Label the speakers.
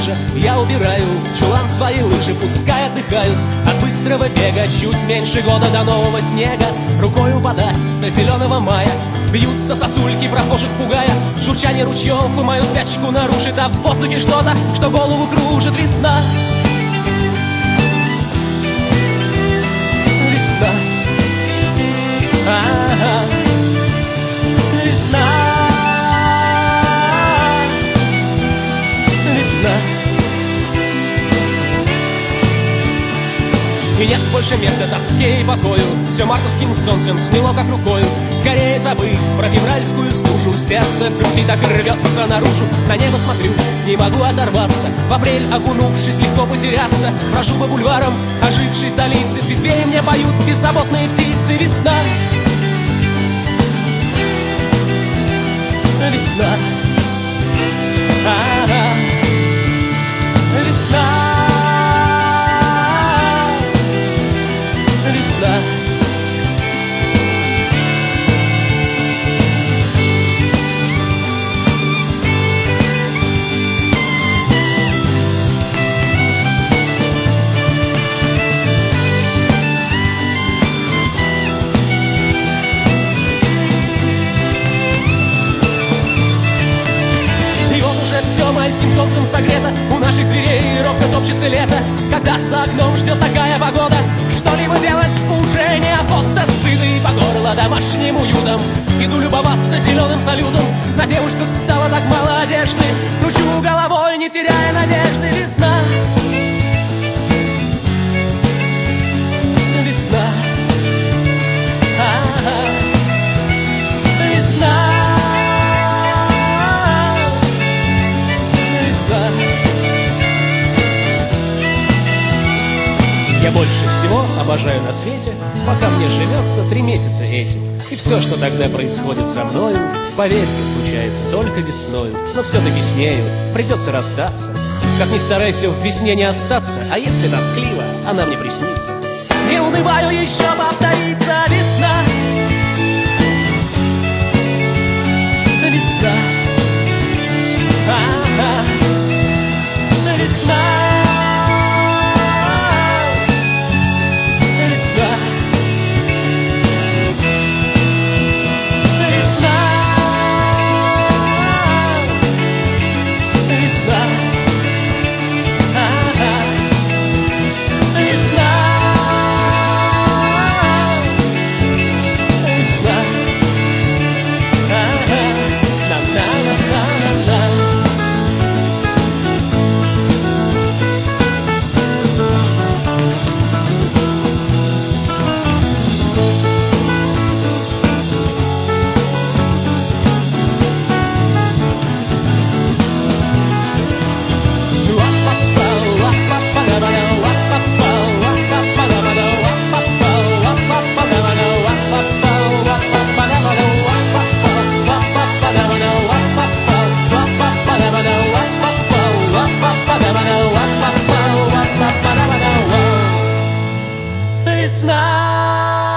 Speaker 1: лужа. Я убираю в чулан свои лыжи, пускай отдыхают от быстрого бега. Чуть меньше года до нового снега, рукою подать до зеленого мая. Бьются сосульки, прохожих пугая, журчание ручьев и мою спячку нарушит. А в воздухе что-то, что голову кружит. Весна, весна, ага. Весна, весна. И нет больше места тоске и покою. Все мартовским солнцем смело как рукою. Скорее забыть про февральскую стужу. Сердце в груди так рвется наружу. На небо смотрю, не могу оторваться. В апрель окунувшись, легко потеряться. Брожу по бульварам ожившей столицы. В ветвей мне поют беззаботные птицы. Весна, весна, ага. Весна, весна. Майским солнцем согрето, у наших дверей ровно топчется лето. Когда за окном ждет такая погода, что-либо делать уже неохота. Сыто и по горло домашним уютом. Иду любоваться зеленым салютом. На девушках стало так мало одежды. Кручу головой, не теряя надежды. Весна, весна, ага. Весна, я больше всего обожаю на свете, пока мне живется 3 месяца этим. И все, что тогда происходит со мною, поверьте, случается только весною. Но все-таки с нею придется расстаться. Как ни старайся в весне не остаться, а если тоскливо, она мне приснится. Не унываю, еще повторится весна. Весна, ага. Весна, весна.